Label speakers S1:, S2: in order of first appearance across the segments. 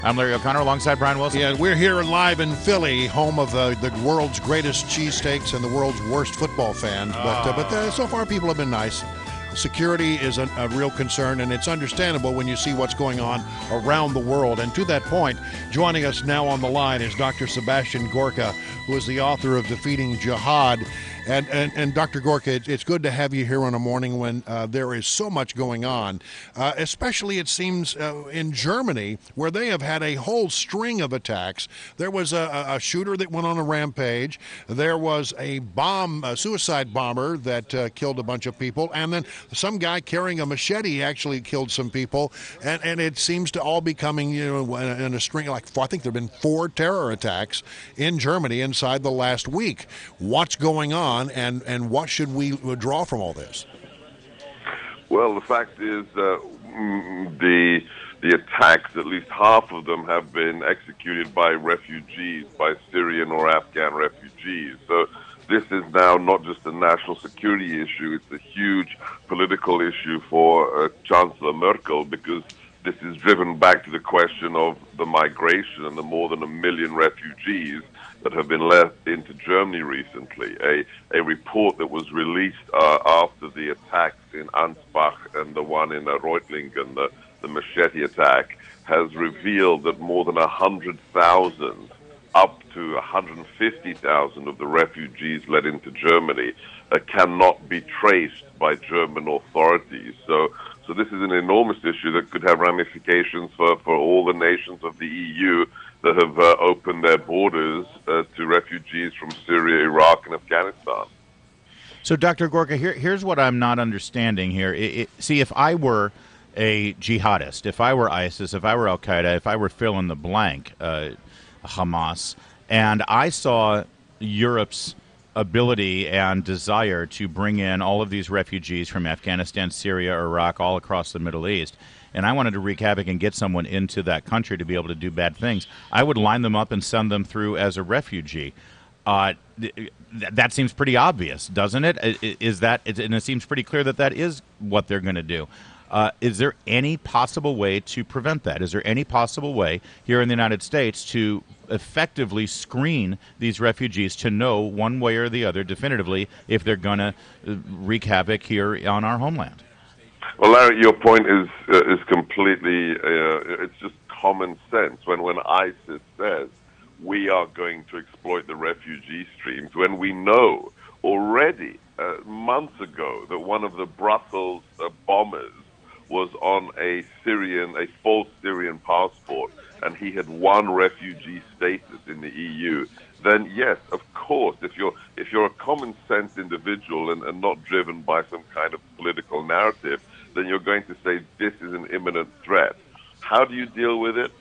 S1: I'm Larry O'Connor alongside Brian Wilson.
S2: Yeah, we're here live in Philly, home of the world's greatest cheesesteaks and the world's worst football fans. But so far, people have been nice. Security is a real concern, and it's understandable when you see what's going on around the world. And to that point, joining us now on the line is Dr. Sebastian Gorka, who is the author of Defeating Jihad. And Dr. Gorka, it's good to have you here on a morning when there is so much going on, especially it seems in Germany, where they have had a whole string of attacks. There was a shooter that went on a rampage. There was a suicide bomber that killed a bunch of people. And then some guy carrying a machete actually killed some people. And it seems to all be coming, in a string. I think there have been 4 terror attacks in Germany inside the last week. What's going on? And what should we draw from all this?
S3: Well, the fact is the attacks, at least half of them, have been executed by refugees, by Syrian or Afghan refugees. So this is now not just a national security issue, it's a huge political issue for Chancellor Merkel, because this is driven back to the question of the migration and the more than 1 million refugees that have been let into Germany recently. A report that was released after the attacks in Ansbach and the one in Reutlingen, the machete attack, has revealed that more than 100,000, up to 150,000 of the refugees led into Germany cannot be traced by German authorities. So this is an enormous issue that could have ramifications for all the nations of the EU that have opened their borders to refugees from Syria, Iraq, and Afghanistan.
S1: So, Dr. Gorka, here's what I'm not understanding here. See, if I were a jihadist, if I were ISIS, if I were Al-Qaeda, if I were fill in the blank, Hamas, and I saw Europe's ability and desire to bring in all of these refugees from Afghanistan, Syria, Iraq, all across the Middle East, and I wanted to wreak havoc and get someone into that country to be able to do bad things, I would line them up and send them through as a refugee. That seems pretty obvious, doesn't it? And it seems pretty clear that is what they're going to do. Is there any possible way to prevent that? Is there any possible way here in the United States to effectively screen these refugees to know one way or the other definitively if they're going to wreak havoc here on our homeland?
S3: Well, Larry, your point is completely, it's just common sense. When ISIS says we are going to exploit the refugee streams, when we know already months ago that one of the Brussels bombers was on a false Syrian passport, and he had won refugee status in the EU, then yes, of course, if you're a common sense individual and not driven by some kind of political narrative, then you're going to say this is an imminent threat. How do you deal with it?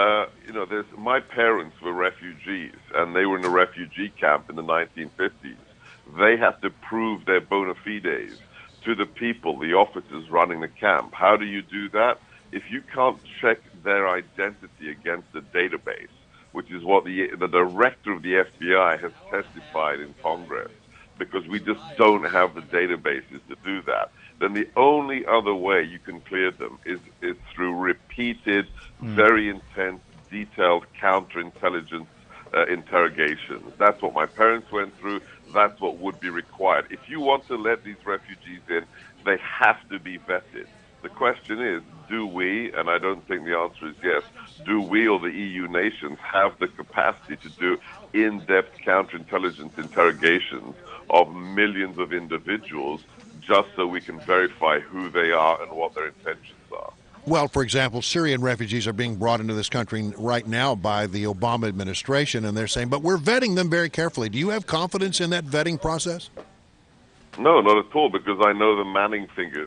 S3: My parents were refugees, and they were in a refugee camp in the 1950s. They had to prove their bona fides to the people, the officers running the camp. How do you do that? If you can't check their identity against a database, which is what the director of the FBI has testified in Congress, because we just don't have the databases to do that, then the only other way you can clear them is through repeated, very intense, detailed counterintelligence interrogations. That's what my parents went through. That's what would be required. If you want to let these refugees in, they have to be vetted. The question is, do we, and I don't think the answer is yes, do we or the EU nations have the capacity to do in-depth counterintelligence interrogations of millions of individuals just so we can verify who they are and what their intentions are?
S2: Well, for example, Syrian refugees are being brought into this country right now by the Obama administration, and they're saying, but we're vetting them very carefully. Do you have confidence in that vetting process?
S3: No, not at all, because I know the Manning figures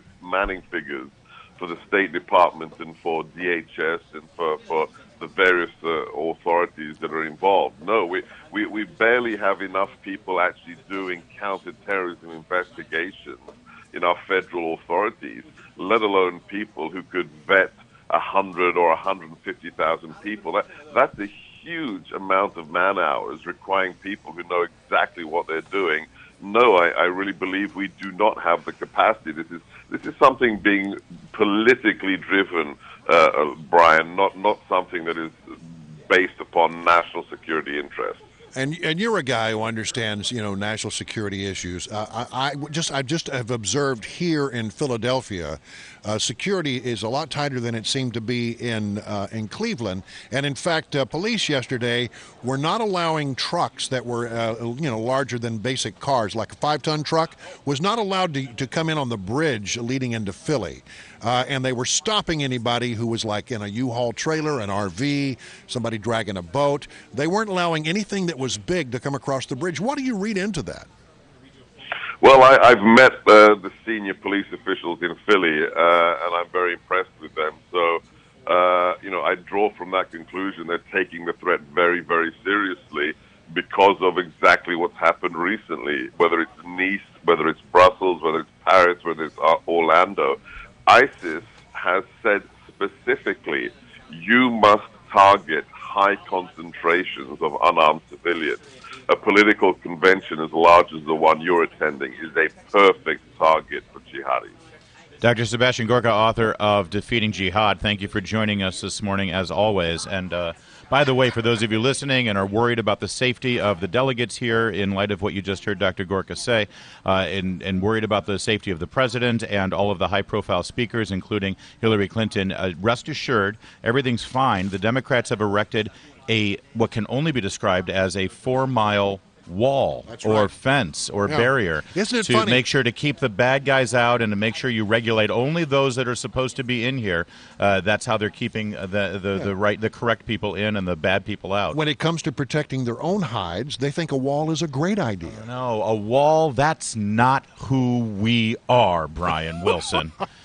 S3: for the State Department and for DHS and for the various authorities that are involved. No, we barely have enough people actually doing counterterrorism investigations in our federal authorities, let alone people who could vet 100 or 150,000 people. That's a huge amount of man hours requiring people who know exactly what they're doing. No, I really believe we do not have the capacity. This is something being politically driven Brian, not something that is based upon national security interests.
S2: And you're a guy who understands, national security issues. I just have observed here in Philadelphia, security is a lot tighter than it seemed to be in Cleveland. And in fact, police yesterday were not allowing trucks that were larger than basic cars, like a 5-ton truck, was not allowed to come in on the bridge leading into Philly. And they were stopping anybody who was like in a U-Haul trailer, an RV, somebody dragging a boat. They weren't allowing anything that was big to come across the bridge. What do you read into that?
S3: Well, I've met the senior police officials in Philly, and I'm very impressed with them. So, I draw from that conclusion they're taking the threat very, very seriously because of exactly what's happened recently, whether it's Nice, whether it's Brussels, whether it's Paris, whether it's Orlando. ISIS has said specifically, you must target high concentrations of unarmed civilians. A political convention as large as the one you're attending is a perfect target for jihadis.
S1: Dr. Sebastian Gorka, author of Defeating Jihad, thank you for joining us this morning, as always. And by the way, for those of you listening and are worried about the safety of the delegates here in light of what you just heard Dr. Gorka say, and worried about the safety of the president and all of the high-profile speakers, including Hillary Clinton, rest assured, everything's fine. The Democrats have erected what can only be described as a 4-mile wall or fence or barrier.
S2: Isn't it
S1: to
S2: funny?
S1: Make sure to keep the bad guys out and to make sure you regulate only those that are supposed to be in here. That's how they're keeping the correct people in and the bad people out.
S2: When it comes to protecting their own hides, they think a wall is a great idea.
S1: No, a wall, that's not who we are, Brian Wilson.